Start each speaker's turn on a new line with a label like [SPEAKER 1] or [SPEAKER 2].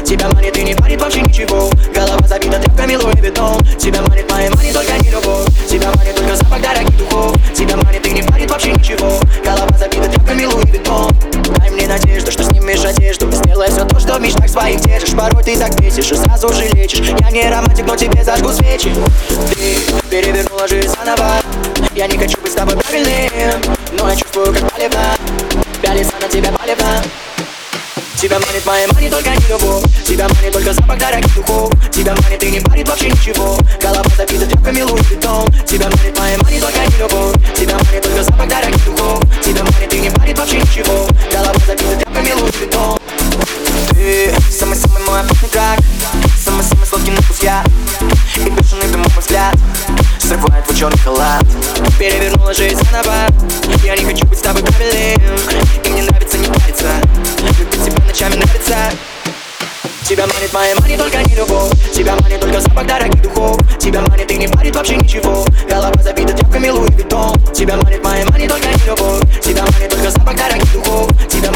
[SPEAKER 1] Тебя манит и не парит вообще ничего. Голова забита тряпками, Луи Виттон. Тебя манит моя мани, только не любовь. Тебя манит только запах дорогих духов. Тебя манит и не парит вообще ничего. Голова забита тряпками, Луи Виттон. Дай мне надежду, что снимешь одежду. Сделай все то, что в мечтах своих держишь. Порой ты так бесишь и сразу же лечишь. Я не романтик, но тебе зажгу свечи. Ты перевернула жизнь заново. Я не хочу быть с тобой правильным, но я чувствую, как палевно. Пялится на тебя палевно. Тебя манит моя мани, только не любовь. Тебя манит только запах дорогих духов. Тебя манит и не парит вообще ничего. Голова забита тряпками, Луи Виттон. Тебя манит моя мани, только не любовь. Тебя манит только запах дорогих духов. Тебя манит и не парит вообще ничего. Голова забита тряпками, Луи Виттон. Ты самый-самый мой опасный трак. Самый-самый сладкий на вкус я. И бешеный ты мой взгляд срывает твой черный халат. Перевернула жизнь заново. Я не хочу быть с тобой правильным. И мне нравится не париться. Любить тебя ночами нравится. Тебя манит моя мани, только не любовь. Тебя манит только запах дорогих духов. Тебя манит и не парит вообще ничего. Голова забита тряпками, Луи Виттон. Тебя манит моя мани, только не любовь. Тебя манит только запах дорогих духов. Тебя